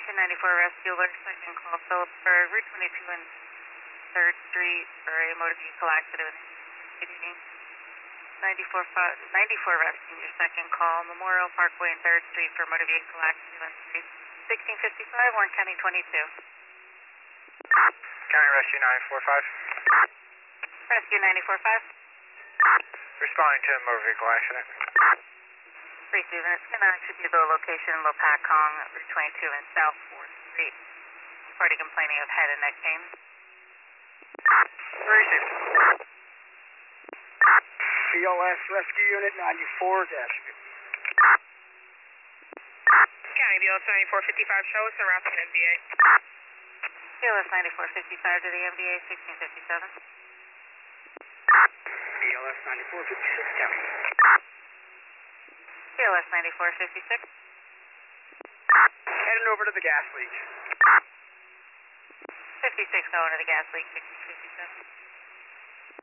Station 94 Rescue Alert, second call, Phillipsburg, Route 22 and 3rd Street for a motor vehicle accident. 94 Rescue, your second call, Memorial Parkway and 3rd Street for motor vehicle accident. 1655, Warren County 22. County Rescue 945. Rescue 945. Responding to a motor vehicle accident. Receiving, it's going to actually be the location in Lopakong, Route 22 and South 4th Street. Party complaining of head and neck pain. Received. BLS Rescue Unit 94-50. County BLS 9455, show us the route to MVA. BLS 9455 to the MVA, 1657. BLS 9456, County. BLS 9456. Heading over to the gas leak. 56 going to the gas leak, 1657.